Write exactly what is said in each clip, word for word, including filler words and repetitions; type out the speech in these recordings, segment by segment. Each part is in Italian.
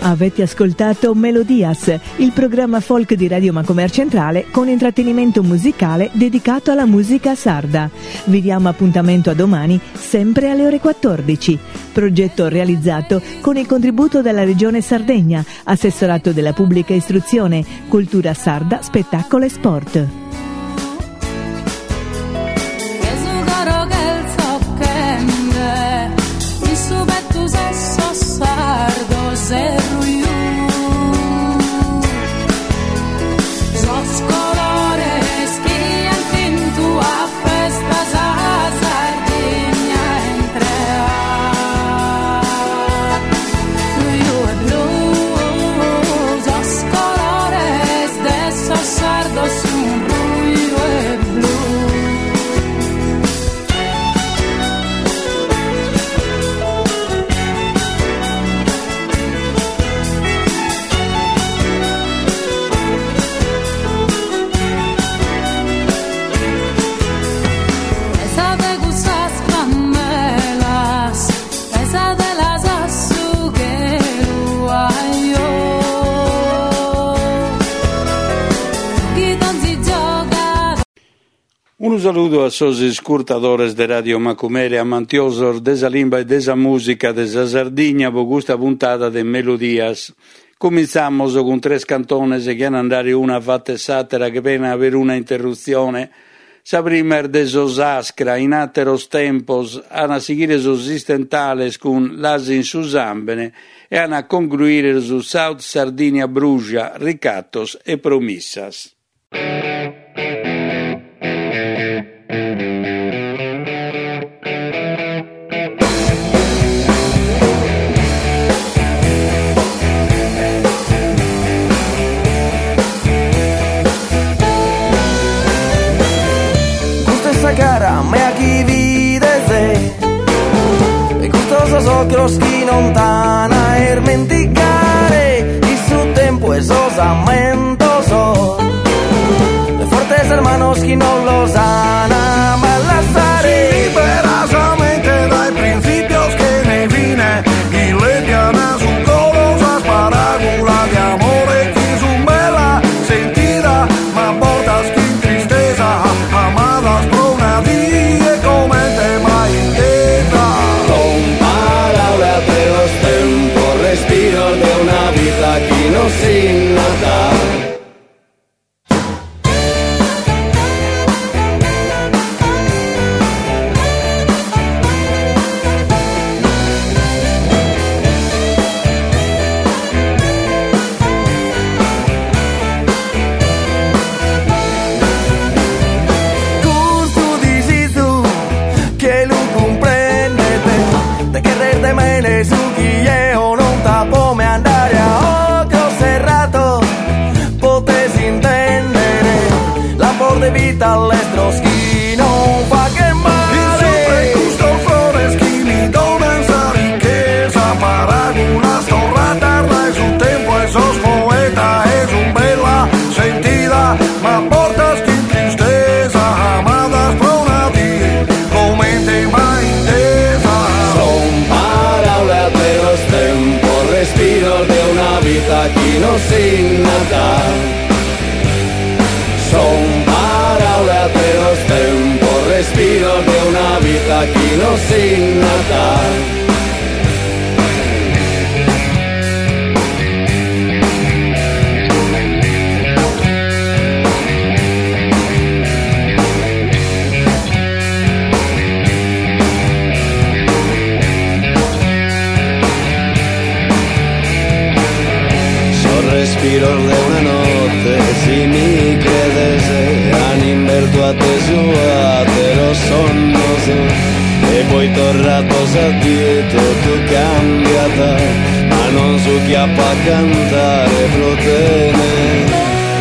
Avete ascoltato Melodias, il programma folk di Radio Macomer Centrale con intrattenimento musicale dedicato alla musica sarda. Vi diamo appuntamento a domani, sempre alle ore quattordici. Progetto realizzato con il contributo della Regione Sardegna, Assessorato della Pubblica Istruzione, Cultura Sarda, Spettacolo e Sport. Un saluto a sosi scurtadores de Radio Macumere, amantiosos desa limba e desa musica desa Sardigna, po questa puntata de Melodias. Cominciamos con tre cantones che hanno andare una fatta satira che pena avere una interruzione. Sa prima er de Sosascra, in atteros tempos, ana seguire sosistentales con l'asi in susambene e ana concluire su South Sardinia Brugia, ricattos e promissas. Cara, me aquí videse e gustosos ocros chi non tana er menticare y su tempo es osamentoso de fuertes hermanos chi non los ana malazare si liberasamente dai principios que ne vine y le piana su colosas parábola de amore chi su bella sentida ma portas chi tristeza amadas de una vida que no sin nada. Tú dices tú que lo comprendete de querer de mele su guilleo non tapo me andare a occhio serrato potes intendere l'amor de vita all'estro chi non fa che male il sempre gusto flores chi mi dona esa riqueza paragola storrata e su tempo esos poeta es un bella sentida ma portas che tristeza amadas pronati comente mai intesa son palabras de los tempos respiro de una vida que no sin nada son palabras de los tempos respiro de una vida que no sin nada. Respiro de una notte, si mi credese, han invertuate su te lo sonnos e poi tornatos a dietro tu cambiata, ma non su chiappa a cantare protene.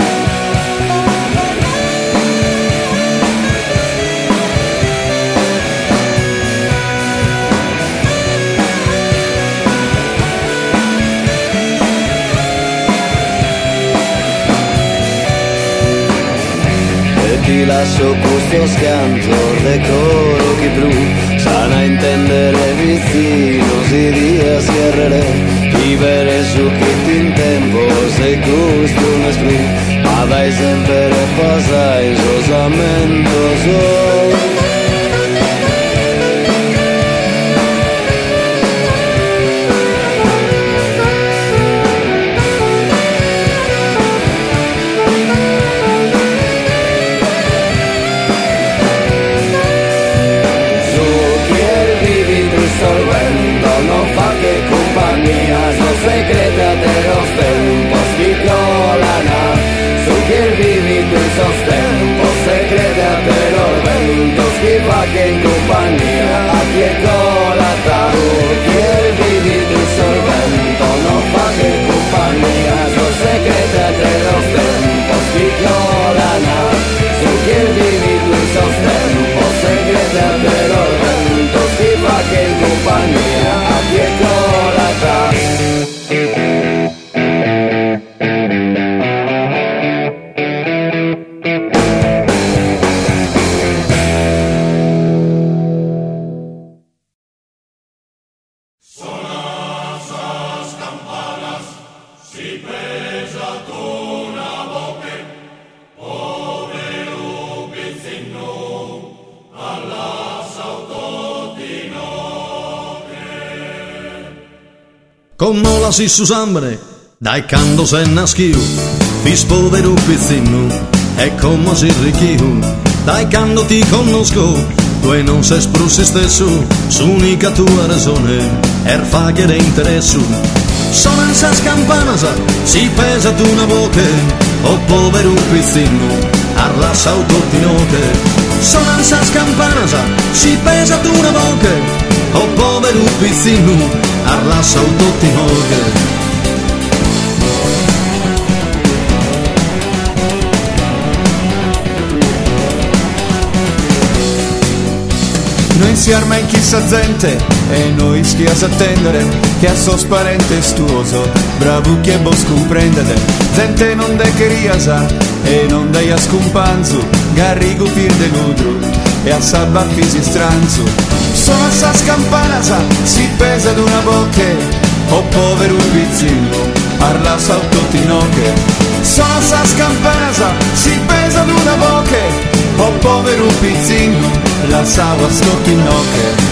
Ti lascio questo scanto de coro che blu sana intendere vicino si dia sierrele vivere su che in tempo se gusto non esprim, ma dai sempre passare sosamente so. Secreta de los tempos que colana, su que vivi tu esos tempos, secreta de los ventos que va que en compañía a que colata, su que vivi tu esos ventos, no va que en compañía, su secreta de los tempos que colana, su que vivi tu esos tempos, secreta de los ventos que va que en compañía a que colata. Come la si susambere, dai quando se naschiu, fis povero pizzino, e come si ricchiu, dai quando ti conosco, tu e non sei sprussi stesso, s'unica tua ragione, er faghere interessu. Sono in sa scampanasa, si pesa tu una boche, o povero pizzino, arlassa autotinoche. Sono in sa scampanasa, si pesa tu una boche, o povero pizzino, arlassa autotinoche. Noi si arma in chissà gente e noi schias attendere che a sos parente stuoso bravo che vos comprendete gente non de queriasa e non dei a scumpanzu garrigo pir de ludru e a sabba fisi stranzu sono a sa scampanasa si pesa ad una bocche o povero pizzino parla sautotinoche sono a sa scampanasa si pesa ad una bocche o povero pizzino la sagua stotinoche.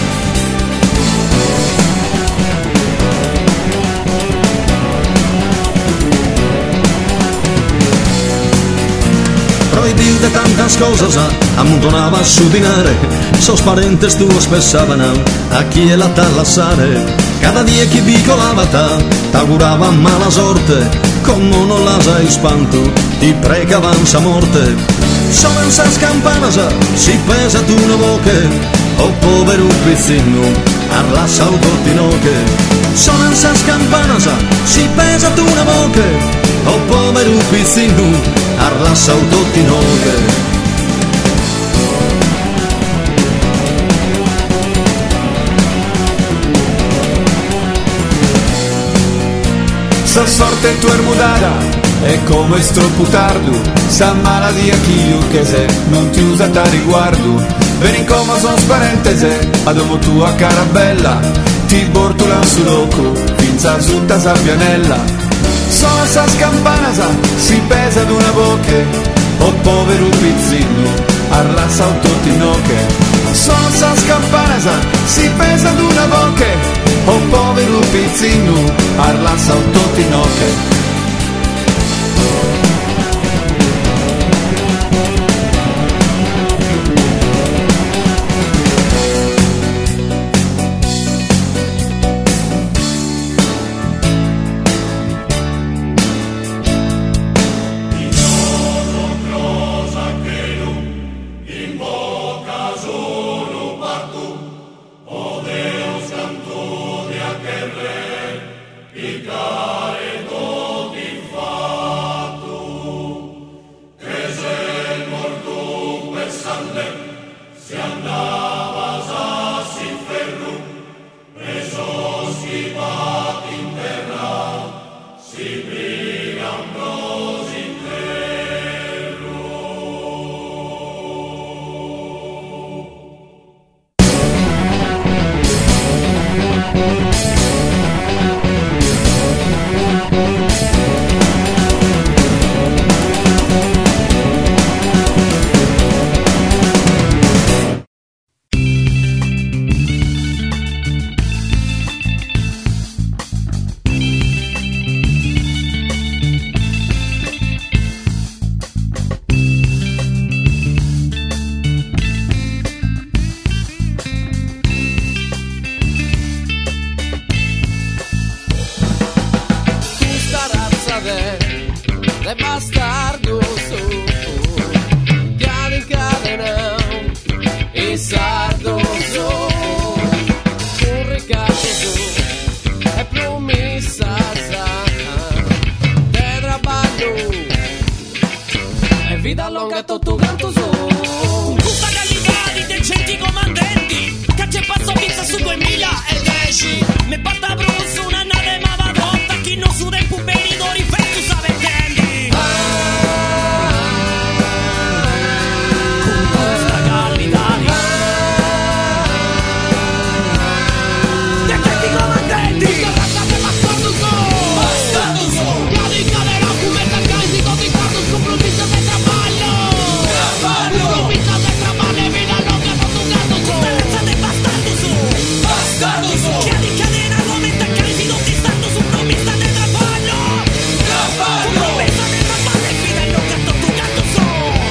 Proibiu de tantas cosas amontonava su dinare, sos parentes tuos pesaban a chi la tallassare. Cada dia che bicolava ta, t'augurava mala sorte, come non la sai spanto, ti pregavan sa morte. Sono in sa scampanasa, si pesa tu una boche, o povero pizzino, arlassa autotinoche. Sono in sa scampanasa, si pesa tu una boche, o povero pizzino, arlassa autotinoche. Sa sorte tu er mudada e come stroputardu sa maladia chi che se non ti usa da riguardo veni come son sparentese a domo tua cara bella ti bortulan su loco finza zutta sabbianella sono sa scampanasa si pesa ad una bocche o povero pizzino arlassa autotinoche sono sa scampanasa si pesa ad una bocche o povero pizzino arlassa autotinoche. è bastardoso, che ha incadenato e sardoso, un ricatto è promessa de trabalho, è vita longa tutto canto su. Tutta qualità di centi comandenti, che c'è passo pizza su duemiladieci, me batta brusso una nave ma va rotta, chi non su dei puberitori per tu sape tendi. Con questa qualità di centi comandenti, questa razza de bastardo so, bastardo so, carica de la cumeta casi con i cardos compromiso de trabalho, trabalho, compromiso de trabalho, vida loca con tu gato so, questa razza de bastardo so, bastardo so, carica de la cumeta casi con i cardos compromiso de trabalho, trabalho, compromiso de trabalho, vida loca con tu gato so.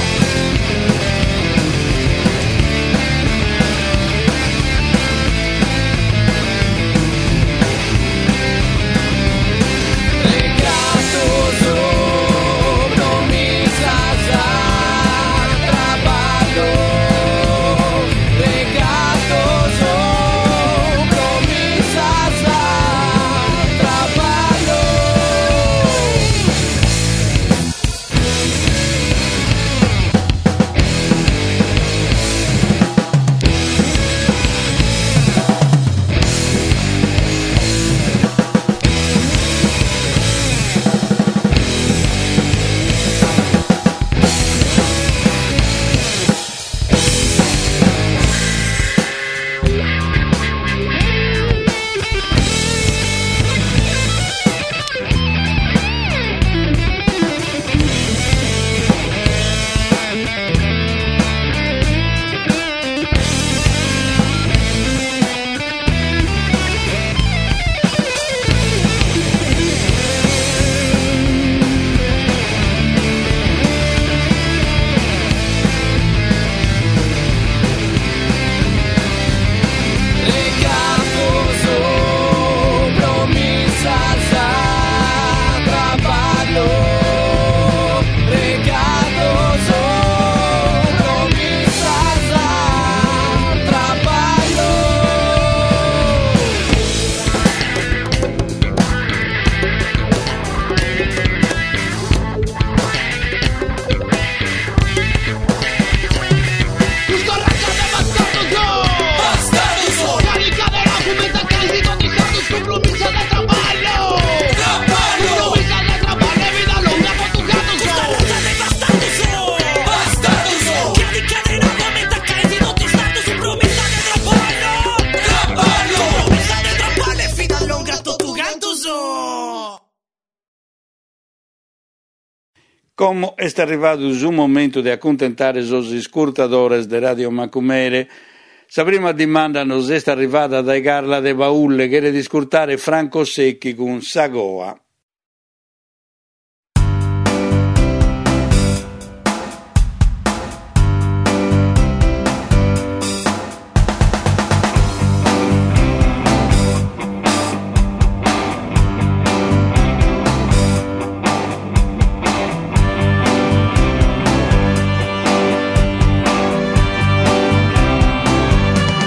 Como è arrivato il momento di accontentare i ascoltatori di Radio Macumere, la prima domanda nos è arrivata da Carla de Baulle, che era di ascoltare Franco Secchi con Sagoa.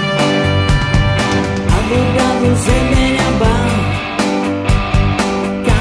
Se me llama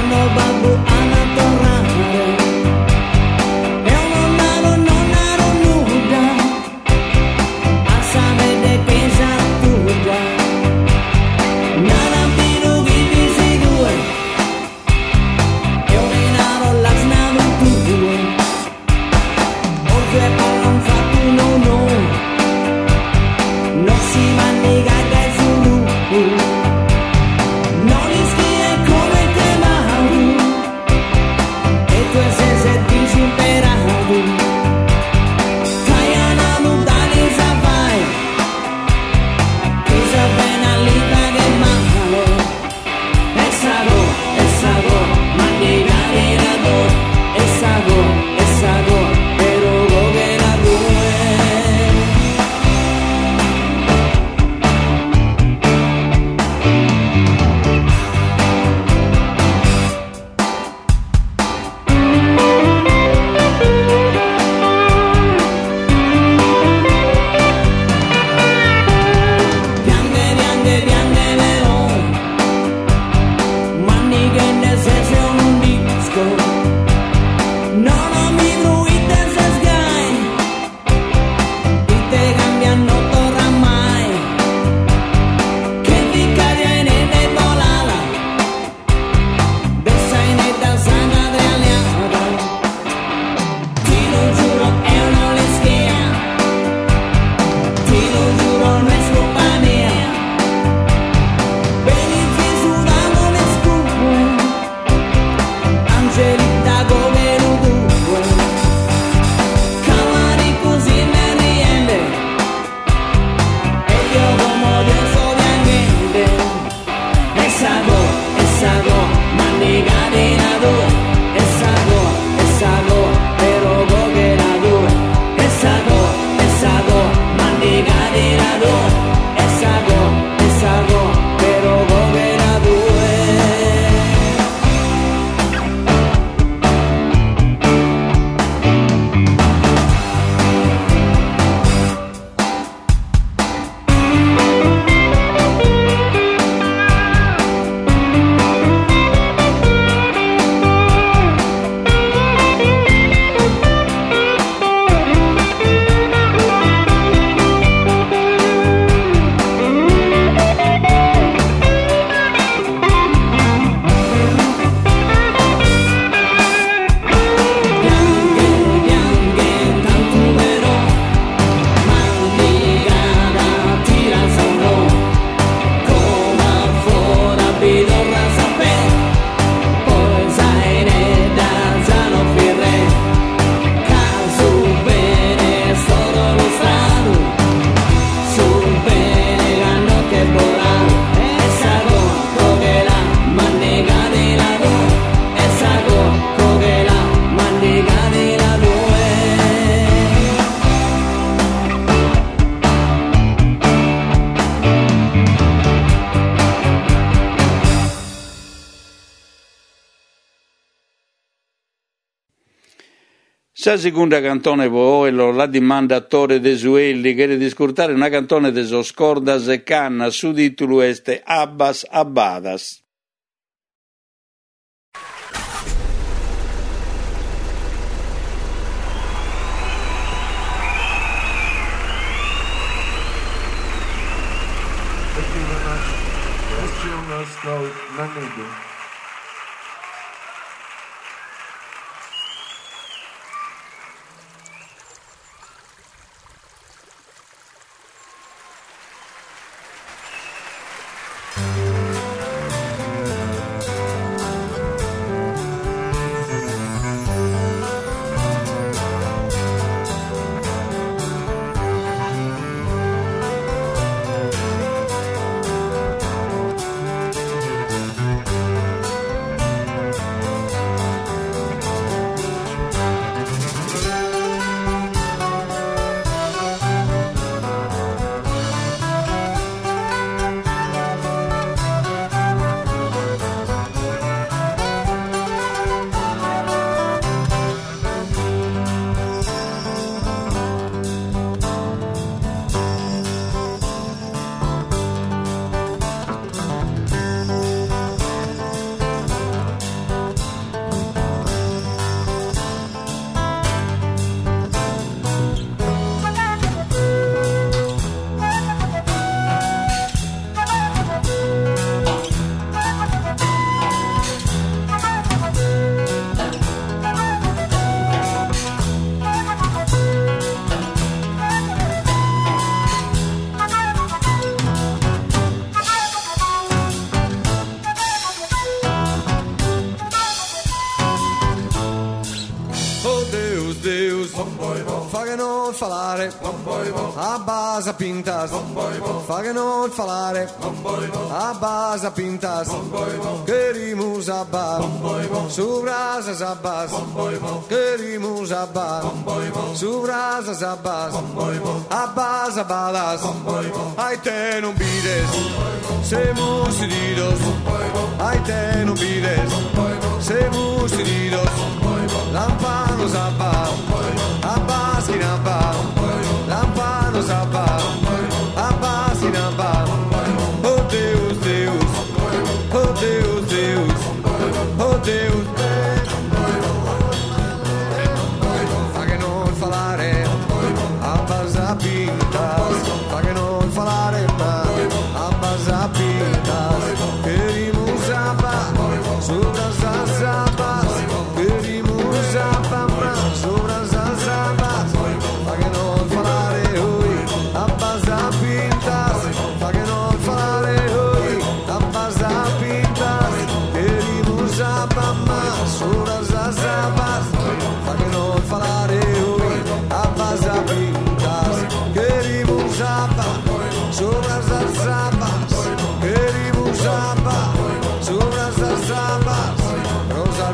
La seconda cantone Poelo, la dimanda attore de Suelli, che di scurtare una cantone de Soscordas e Canna, su titolo este Abbas Abbadas. Falare a base pintas, fa che non falare a base pintas, queremos abba, su brasas abbas, queremos abba, su brasas abbas, abbas abalas, ai te non bides, semos heridos, ai te non bides, semos heridos, lampanos abba, abbas in abba. Lampanos abba, abbas in abba. Oh Deus, Deus, oh Deus, Deus, oh Deus. Fa che non falare, abbas a pintas. Fa che non falare, ma abbas a pintas. Queremos abba, sobre as abbas. Queremos abba, ma sobre as abbas. Fa che non falare, oi, abbas a pintas. Fa che non falare, oi, abbas a pintas. Queremos abba, ma sobre as abbas. Fa che non falare, oi, abbas a pintas. Queremos abba, sobre as abbas. Queremos abba, sobre as abbas. Rosa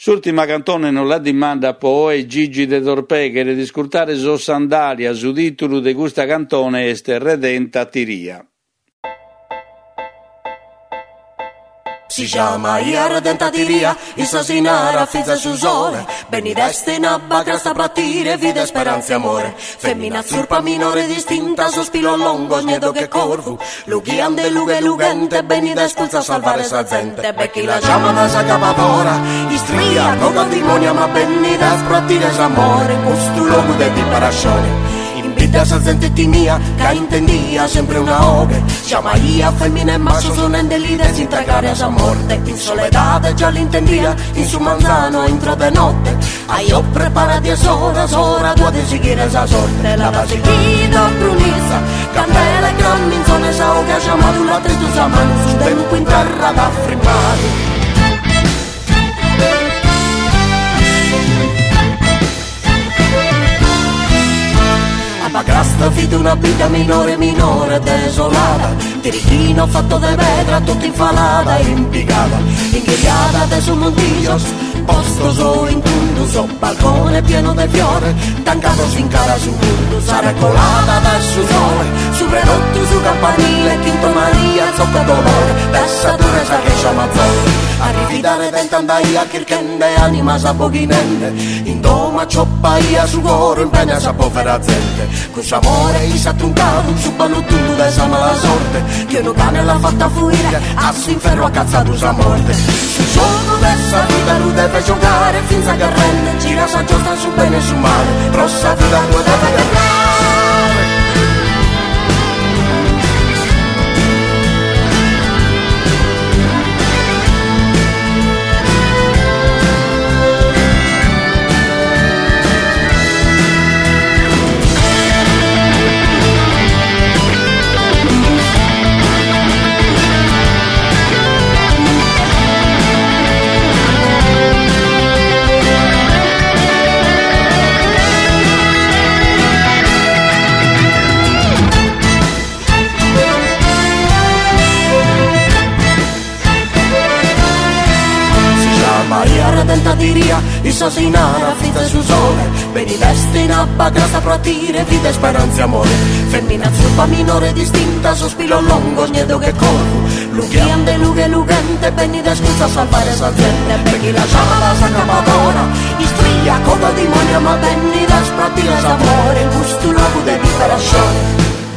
L'ultima cantone non la dimanda poi Gigi de Dorpè che ne discutare so sandalia su titolo di questa cantone este Redenta Tiria. Si chiama Ia Redenta Tiria, Isasinara, fizza su sole, Beni destina, bagra sta partire, vide speranza e amore. Femmina zurpa minore distinta, sospiro longo, sniedo che corvu, lughiande, lughe, lugente, Beni despulza salvare sa gente. Becchi la chiama da sa capatora, istria, coco demonia, ma Beni despartire sa amore, questo luogo de disperazione. Invita sa gente mia, che intendia sempre una oghe, chiama Ia, femmina e macho, sonende l'ide, si intregare a sa morte. In soledade già l'intendia, in su manzano entro de notte, a io prepara diez horas, ora tua de seguire sa sorte. La basichida brunizza, candela e gramminzone, sa oghe, chiamato la tristu sa mano, su tempo in terra da frimmare. Bagrasta vide una vita minore, minore, desolata, tirichino fatto de vedra, tutta infalata e impiegata, inghiriata de su montiglios, postoso in tunduso, balcone pieno de fiore, tancato si incara su puntus, arecolata da su sole, su redotto su campanile, Quinto Maria, zoppo dolore, tessa dure sa che chiamazzone. A rifidare dent'andaia, chirchende anima sa pochinente, in doma cioppaia su coro impegna sa povera gente. Questo amore gli sa truncato, su balluttando da sa mala sorte, che un cane l'ha fatta fuire, a s'inferro ha cazzato sa morte. Sul gioco dessa vita lui deve giocare, finza che rende, gira sa giostra su bene e su male, rossa vita lui deve guardare. Redenta Tiria, Isasinara, fizza su sole, Beni destina, bagra sta partire, vide speranza e amore. Femmina zurpa minore distinta, sospiro longo, sniedo che corvu, lughiande, lughe, lugente, Beni desculza salvare sa gente. Becchi la chiama da sa capatora, istria, coco demonia, ma Beni despartire sa amore, in questo luogo de disperazione.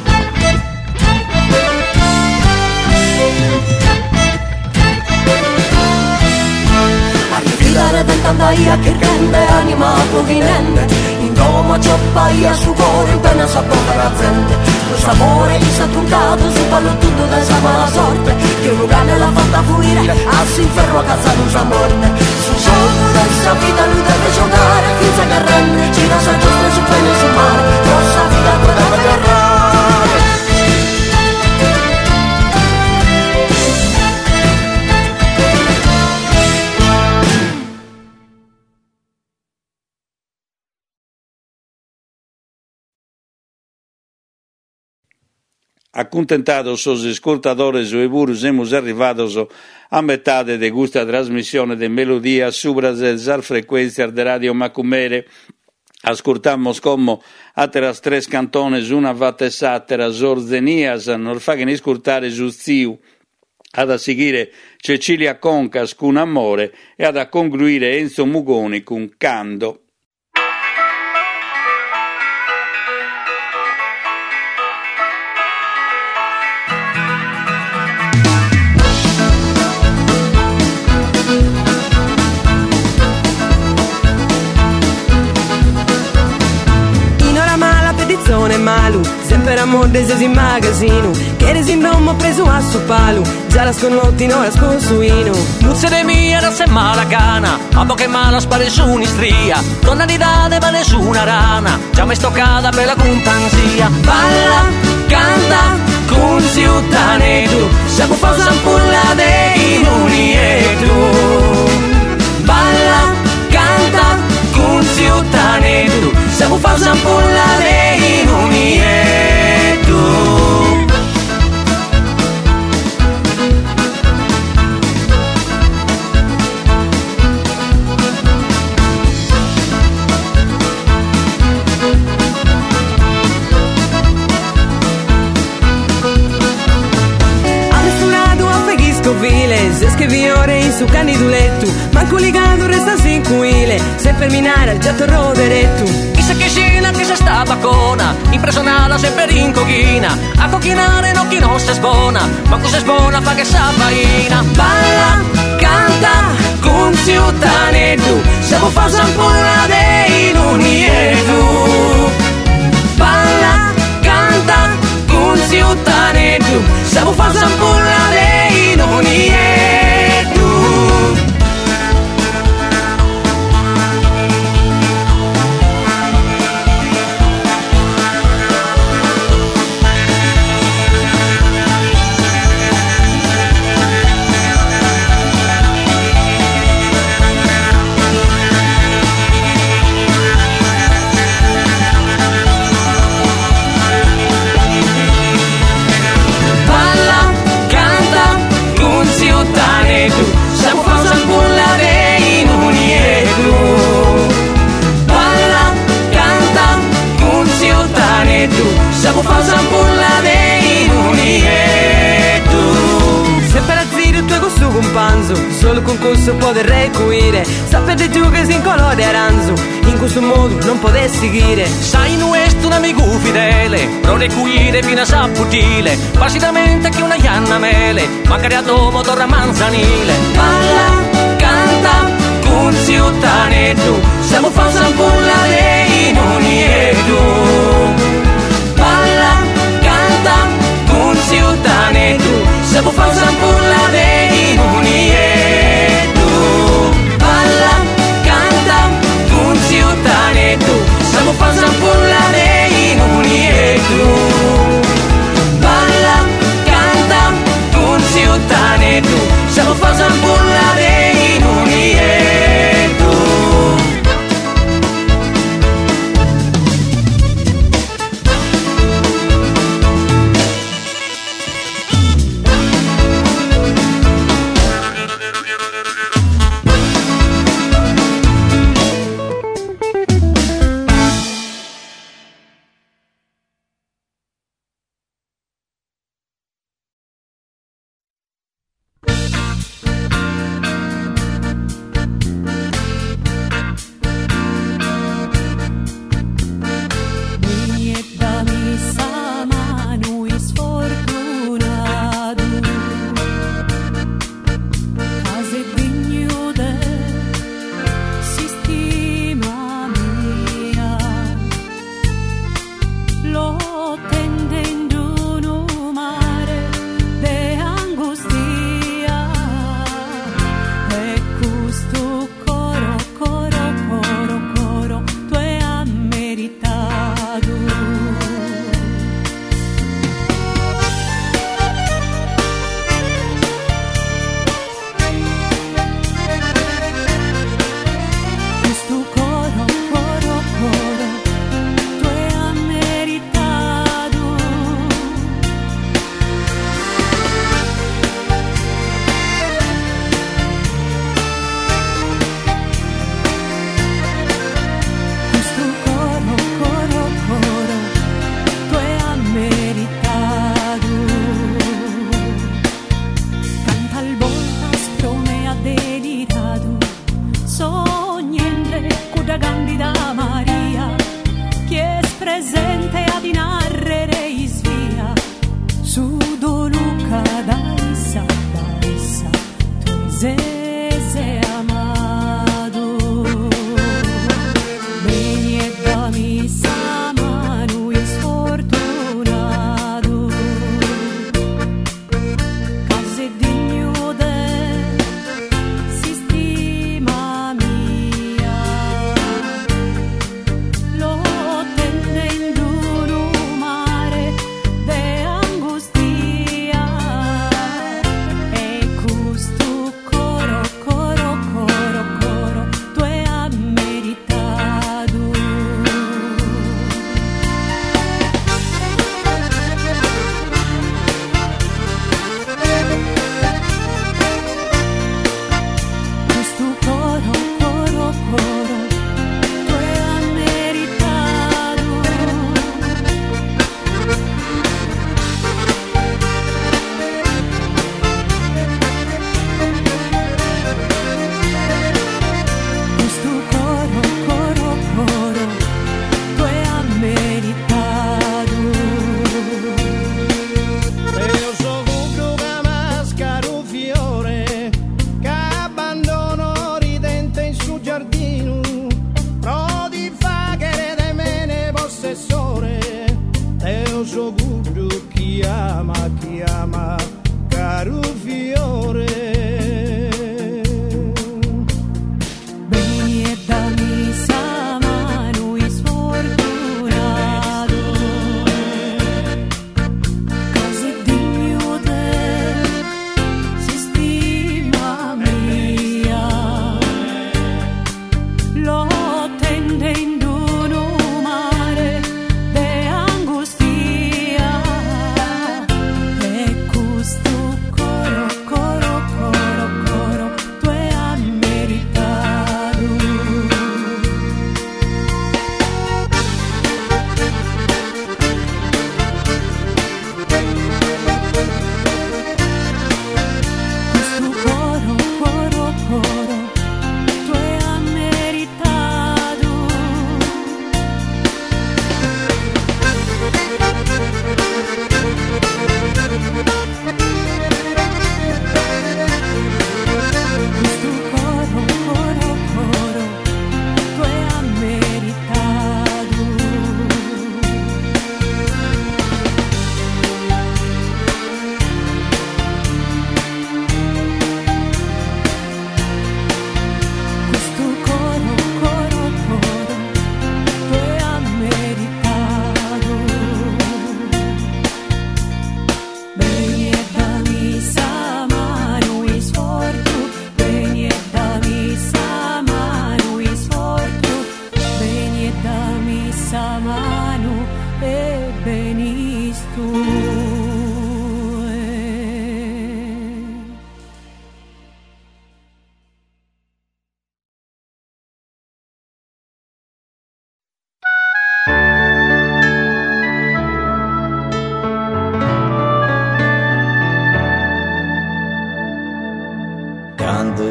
Redent'andaia che rende anima povinente, in doma cioppaia su cuore in pena sa povera gente. Lo sapore gli sa truncato su palluttando da sa mala sorte, che un cane l'ha fatta fuire, a s'inferro a cazzato sa morte. Su gioco dessa vita lui deve giocare, finza che rende, gira sa giostra su bene e su male, rossa vita lui deve guardare. Accontentados sos ascoltadores e pure siamo arrivati a metà de questa trasmissione de melodia subra le frequenze de Radio Macumere. Ascoltamos como atras tres cantones, una vattesatera zorzenias, non fa che ne ascoltare su ziu, ad a seguire Cecilia Concas con Amore e ad a concluire Enzo Mugoni con Cando. Malu, sempre amor deses in magazino, che resindommo preso a su palu, già la sconotti non la sconsuino. Muzze de mia da se mala cana, a poche mala spare su un'istria, donna di dade vale su una rana, già me stoccata per la companzia. Balla, canta, con ciuttanetu, se può fare sampulla dei nuni e tu. Balla, canta, con ciuttanetu, se può fare sampulla dei nuni e tu. per minare già rodere tu. Chissà che scena che se sta bacona, impressionata sempre in cochina, a cochinare no chi non si sbona, ma cosa sbona fa che sa faina. Balla, canta, con ciutane tu, siamo fa sampola dei luni e tu. Balla, canta, con ciutane tu, siamo fa sampola dei luni e tu. Siamo fa sampulla dei luni e tu. Balla, canta, con ciutane tu, siamo fa sampulla dei luni e tu. Se per azzire il tuo gusto companzo, solo con questo potrei cuire. Sapete giù che si in colore aranzo, in questo modo non potessi seguire. Sai nuestro un amico fidele, pro recuire fino a saputile, basitamente che una ianna mele, ma creato motor manzanile. Balla, canta, con ciutane tu, siamo fa sampulla dei luni e tu. Balla, canta, con ciutane tu, siamo fa sampulla dei luni e tu. Balla, canta, con ciutane tu, siamo fa sampulla dei luni e tu. Balla, canta, con ciutane tu, siamo fa sampulla dei luni e tu.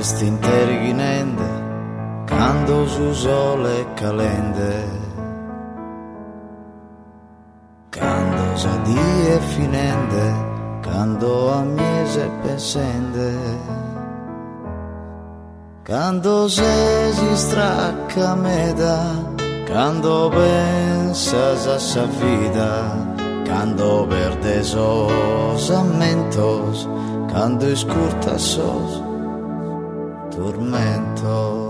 st'interighinende, quando su sole calende, quando sa die finende, quando a miese pensende, quando se si stracca meda, quando pensas a sa vida, quando perde sos ammentos, quando escurta sos tormento.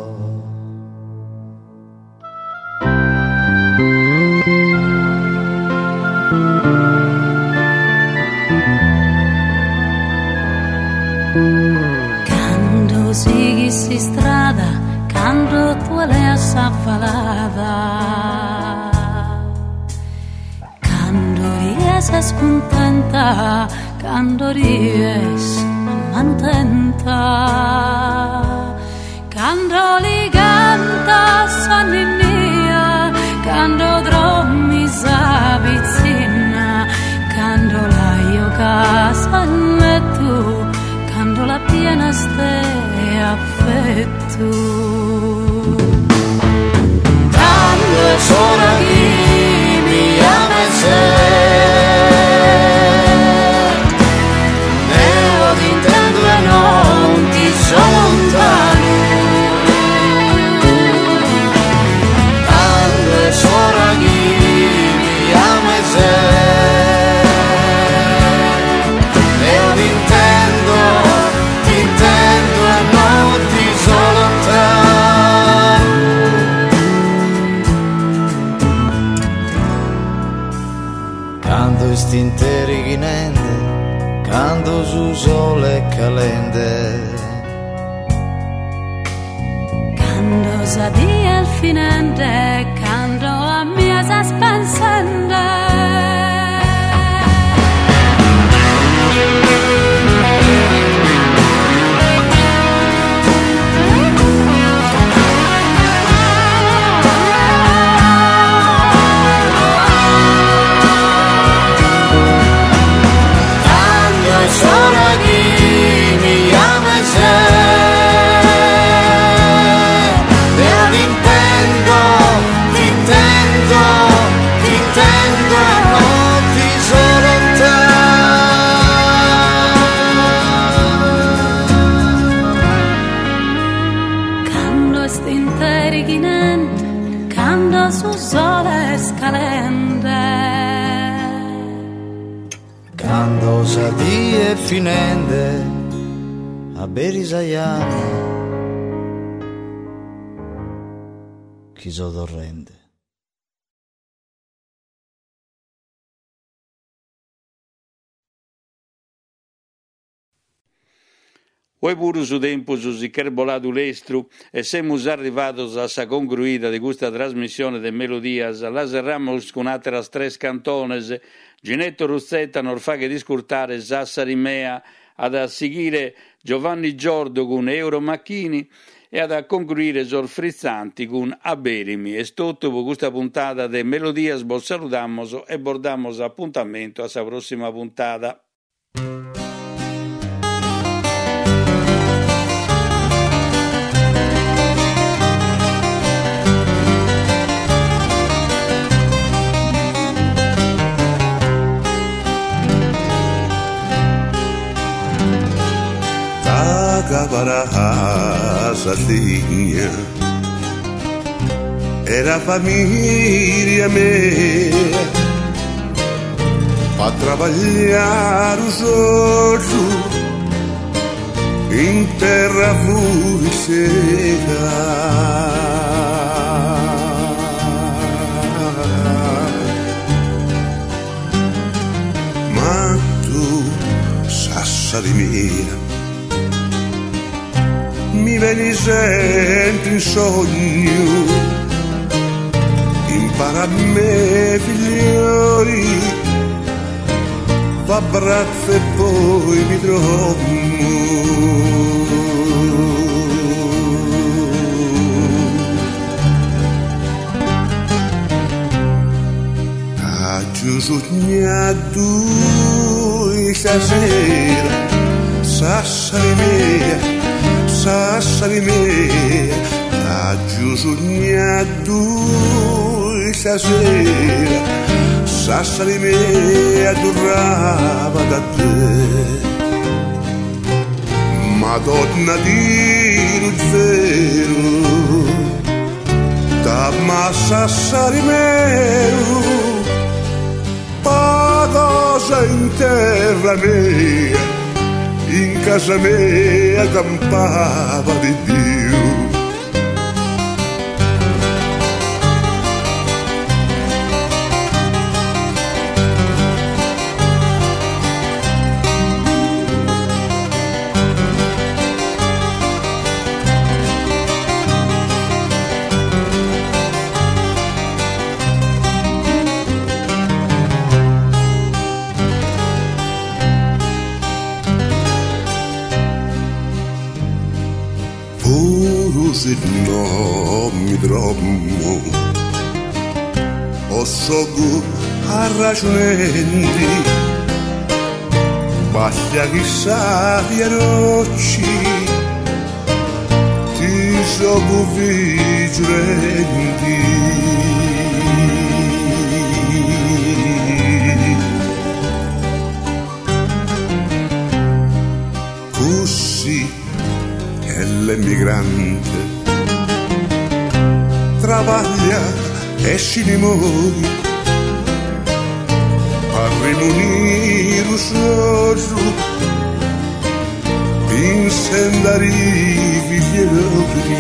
Quando sighi si strada, quando tu le s'affalada, quando riesci scontenta, quando riesci mantenta, quando li canta sanninnia, quando dormi s'avvicina, quando la io casa e tu, quando la piena stai affetto. Quando è sola chi mi ama e se ne ho intendo e non ti sono lontano. Quando è sola chi mi ama e se ne ho intendo, ti intendo e non ti sono lontano. Quando st'interi ghinende, quando su sole calende, quando sa dia il finende, quando a mia sa spensende. Sono chi mi ama e se ne ti intendo, ti intendo, ti intendo e non ti sono lontano. Quando st'interi ghinende, quando su sole scalende, quando sa die finende, a berisaiano, chi so torrende. Poi pure su tempo su si carbolatu l'estru e semus arrivados a sa concluida di questa trasmissione de Melodias, la serramos con altre tres cantones. Ginetto Ruzzetta non fa che discurtare Sassari Mea, ad a seguire Giovanni Giordo con Euro Macchini e ad a concludere Sor Frizzanti con Aberimi. E tutto per questa puntata de Melodias, vos saludamos e bordamos appuntamento a sa prossima puntata. Para Sardegna era famiglia mia a trabalhar o giorno in terra furiseca, ma tu Sassari mia mi veni sempre in sogno, impara a me figlioli, fa braccio e poi mi trovo. Ho sognato stasera, Sassari mia, Sassari me, da giù sognato stasera, Sassari me adorava da te. Madonna di Ruggero, da massa Sassari me, cosa in terra mia, in casa mia campava di più. Se non mi trovo, posso arragionenti, basta chissà che rocci, ti sono vigilenti. Così è l'emigrante, travaglia e si dimori a rimunire lo sorso insendari i figlioli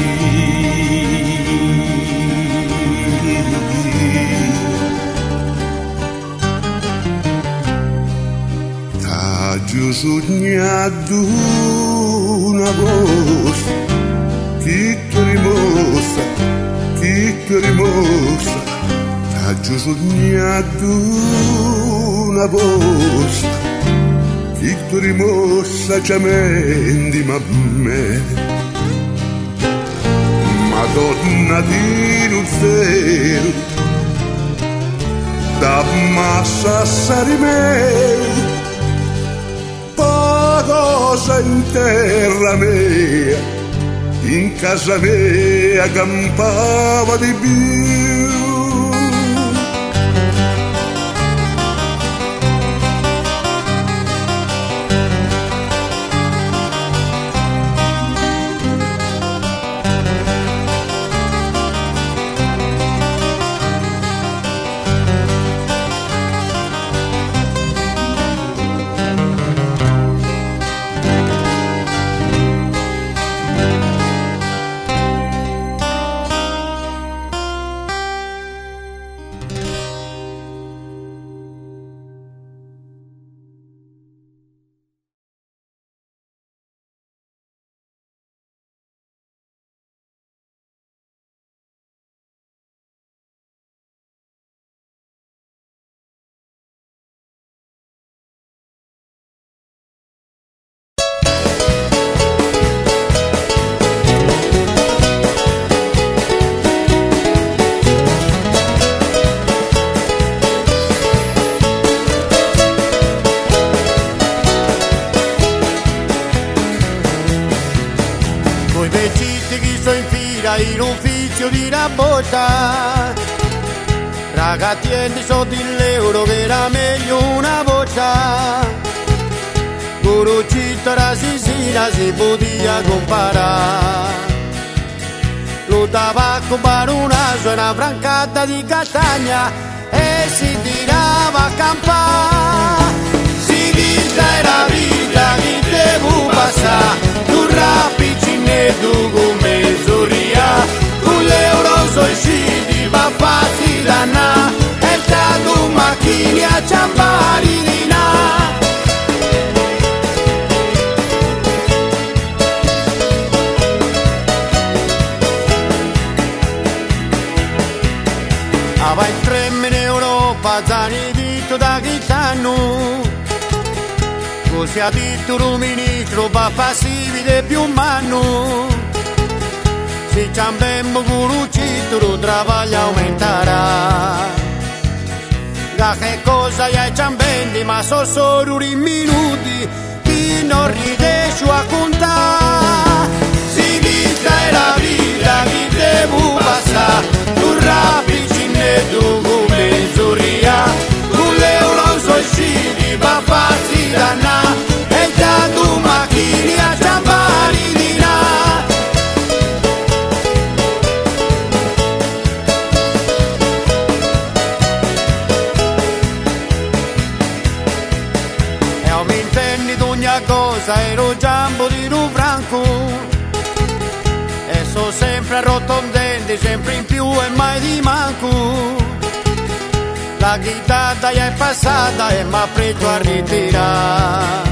da giù sognato una voce che ti rimostra, che ti rimostra, da giù sognato una voce che ti rimostra già mendi ma me. Madonna di Ruzzero, da massa Sassari me, cosa in terra mia, in casa mia campava di più. In ufficio di Rabotta, ragazzi soldi l'euro che era meglio una boccia, Curucito la Sicilia si poteva comparare, lo tabacco per un naso e una francata di castagna e si tirava a campare, si vita era vita che devo passare, tu rapicine tu come soria, con l'euro sui scidi va fatti danna, e da tu macchini a ciambari di na. Ava il trem in Europa, zani dito da chissano, così ha detto il ministro, va passivi di più mano. Se ciambemmo con l'uccito, lo travaglio aumenterà. Da che cosa hai ciambendi, ma so solo i minuti, che non riesco a contare. Si è la vita che devo passare, tu rapicine tu come Zuria, con l'euro sui scidi va farsi danna, e già tu macchini a ciambari di là. E ho mi intendi d'ogni cosa, ero giambo di un franco, e so sempre arrotondenti, sempre in più e mai di manco. La chitarra è passata e m'ha preso a ritirare,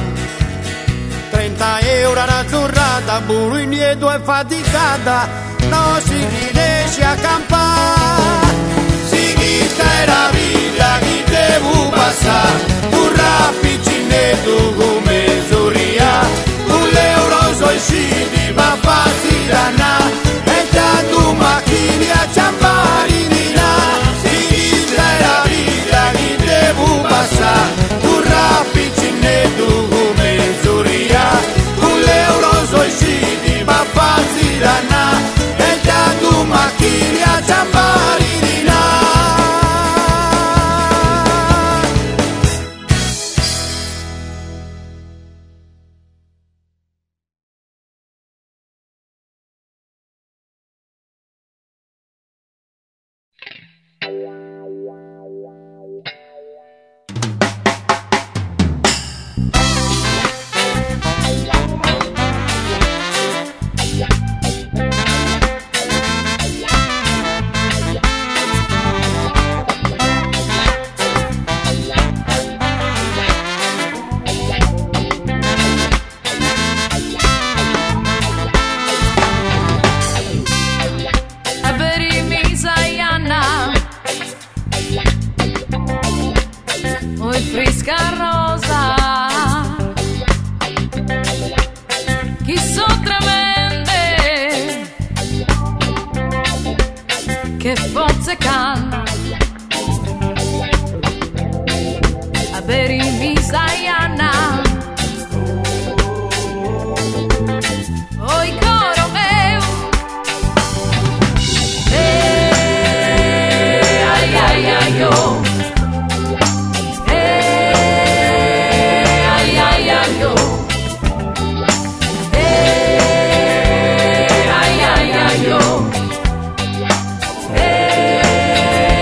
trenta euro una giornata, buono indietro e faticata, non si riesce a campare. Si chita è la vita che devo passare, tu rapicine tu come Zuria, con l'euro sui scidi va farsi danna, e già tu macchini a ciambari di là. Si chita è la vita che devo passare, tu rapicine tu come Zuria, con l'euro sui scidi va farsi danna, e già tu macchini a ciambari di là. Hey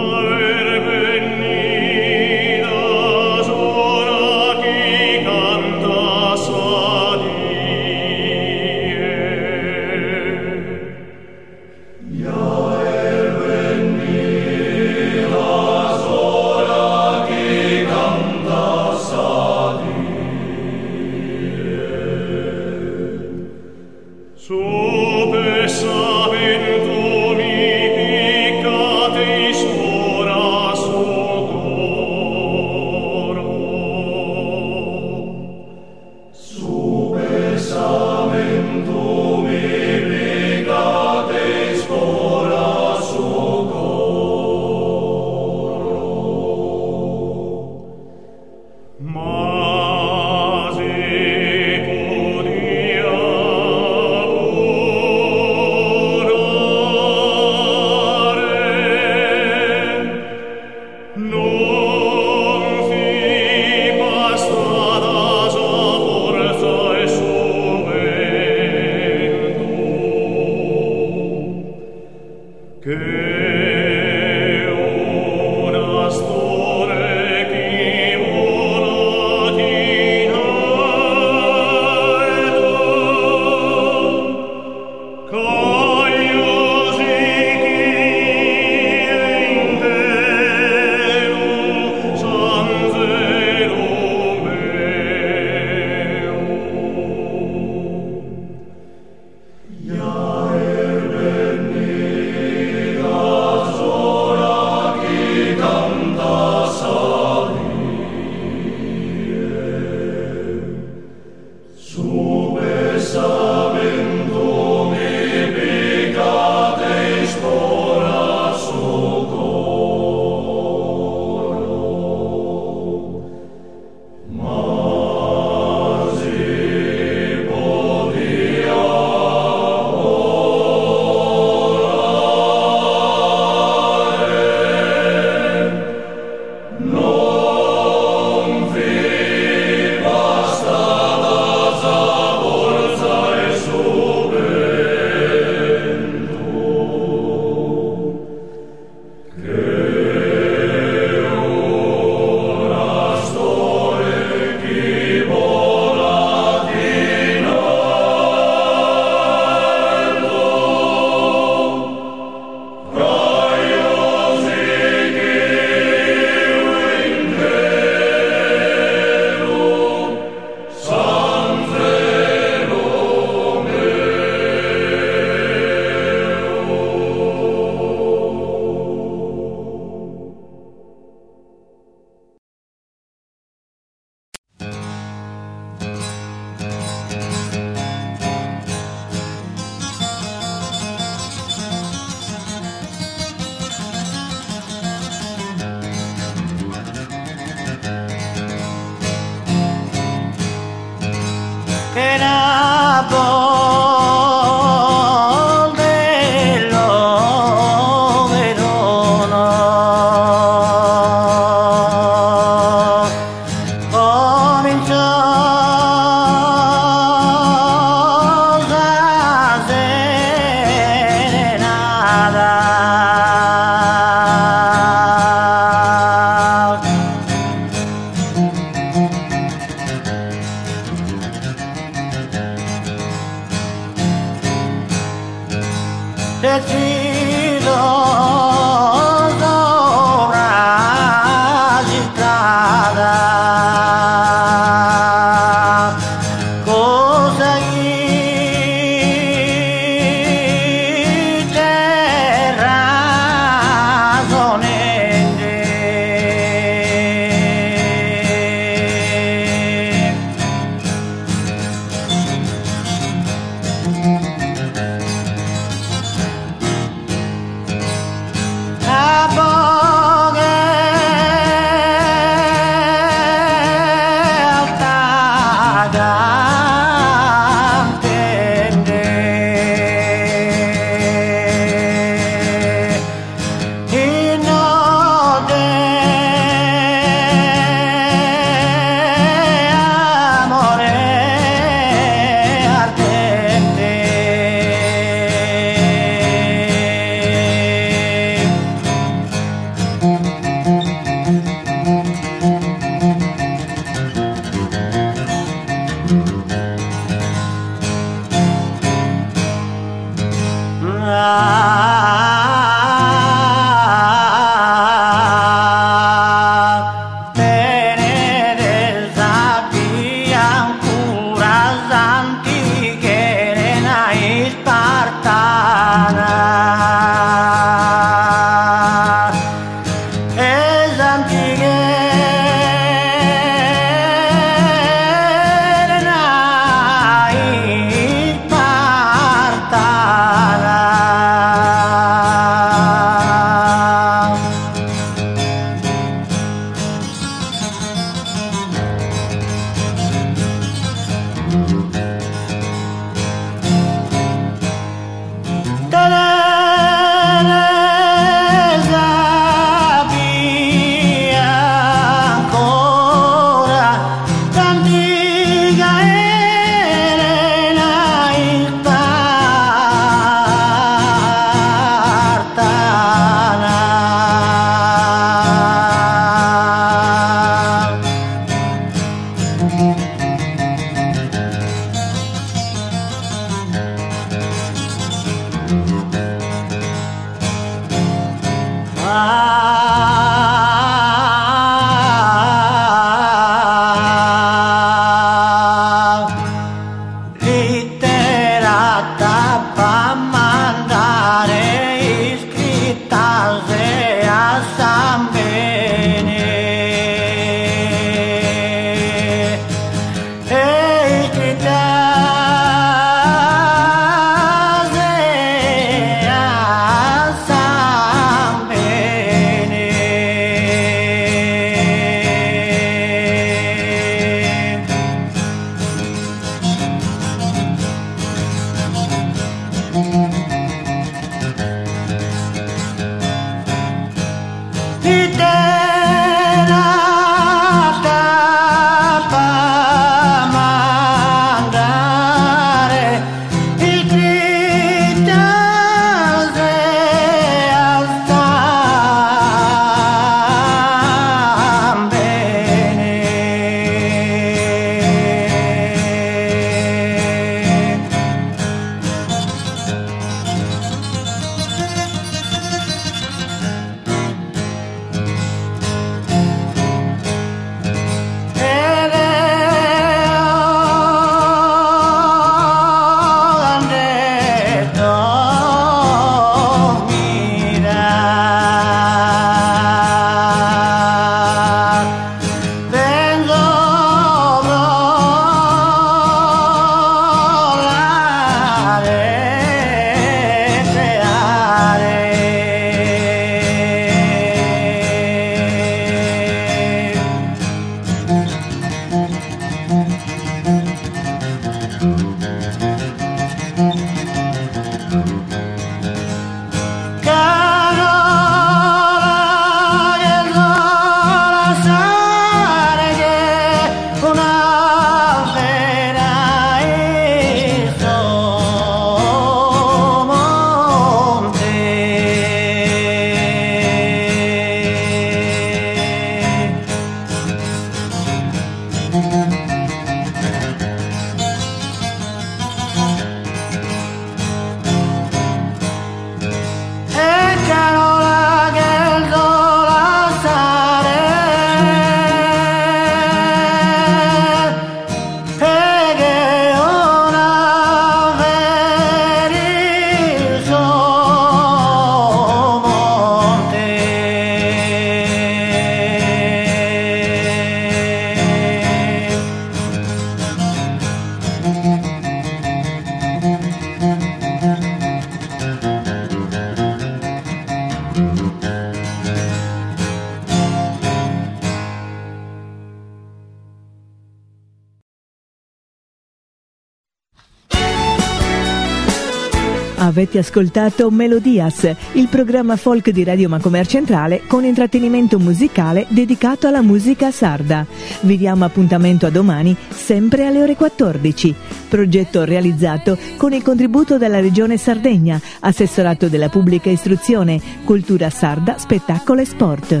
Avete ascoltato Melodias, il programma folk di Radio Macomer Centrale con intrattenimento musicale dedicato alla musica sarda. Vi diamo appuntamento a domani, sempre alle ore quattordici. Progetto realizzato con il contributo della Regione Sardegna, Assessorato della Pubblica Istruzione, Cultura Sarda, Spettacolo e Sport.